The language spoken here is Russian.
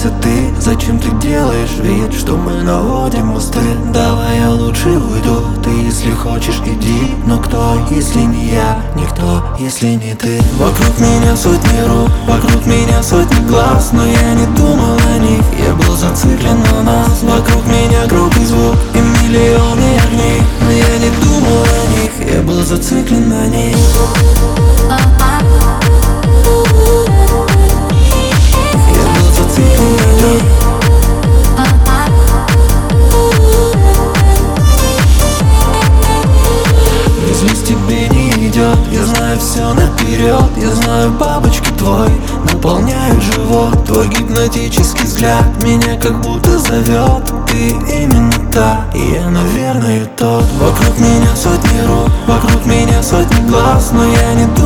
оставайся ты. Зачем ты делаешь вид, что мы наводим мосты? Давай я лучше уйду, ты если хочешь иди. Но кто, если не я? Никто, если не ты. Вокруг меня сотни рук, вокруг меня сотни глаз, но я не думал о них, я был зациклен на нас. Вокруг меня громкий звук и миллионы огней, но я не думал о них, я был зациклен на них. Тебе не идет, я знаю все наперед. Я знаю, бабочки твой наполняют живот. Твой гипнотический взгляд меня как будто зовет. Ты именно та, и я, наверное, тот. Вокруг меня сотни рук, вокруг меня сотни глаз, но я не думаю